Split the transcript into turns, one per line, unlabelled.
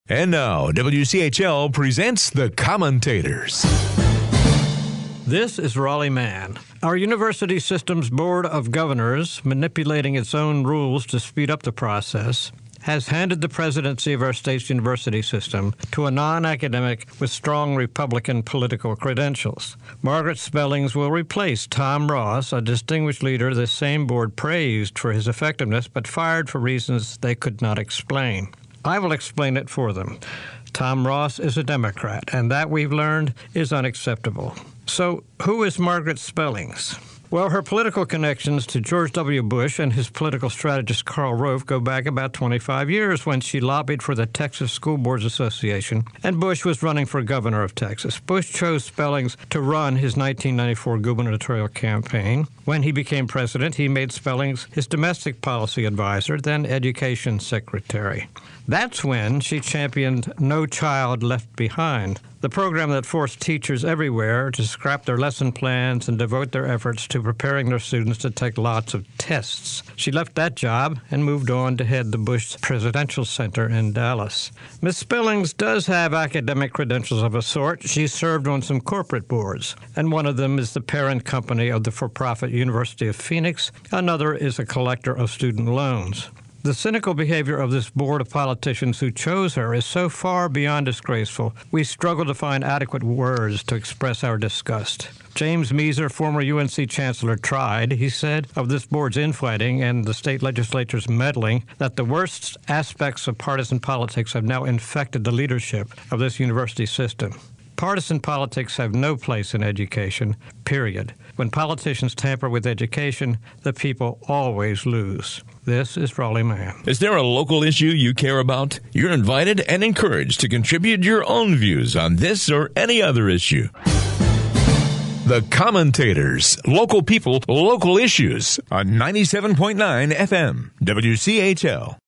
And now, WCHL presents The Commentators.
This is Raleigh Mann. Our university system's Board of Governors, manipulating its own rules to speed up the process, has handed the presidency of our state's university system to a non-academic with strong Republican political credentials. Margaret Spellings will replace Tom Ross, a distinguished leader the same board praised for his effectiveness but fired for reasons they could not explain. I will explain it for them. Tom Ross is a Democrat, and that, we've learned, is unacceptable. So, who is Margaret Spellings? Well, her political connections to George W. Bush and his political strategist Karl Rove go back about 25 years when she lobbied for the Texas School Boards Association, and Bush was running for governor of Texas. Bush chose Spellings to run his 1994 gubernatorial campaign. When he became president, he made Spellings his domestic policy advisor, then education secretary. That's when she championed No Child Left Behind, the program that forced teachers everywhere to scrap their lesson plans and devote their efforts to preparing their students to take lots of tests. She left that job and moved on to head the Bush Presidential Center in Dallas. Ms. Spellings does have academic credentials of a sort. She served on some corporate boards, and one of them is the parent company of the for-profit University of Phoenix. Another is a collector of student loans. The cynical behavior of this board of politicians who chose her is so far beyond disgraceful, we struggle to find adequate words to express our disgust. James Measer, former UNC chancellor, tried, he said, of this board's infighting and the state legislature's meddling, that the worst aspects of partisan politics have now infected the leadership of this university system. Partisan politics have no place in education, period. When politicians tamper with education, the people always lose. This is Raleigh Mann.
Is there a local issue you care about? You're invited and encouraged to contribute your own views on this or any other issue. The Commentators, local people, local issues on 97.9 FM, WCHL.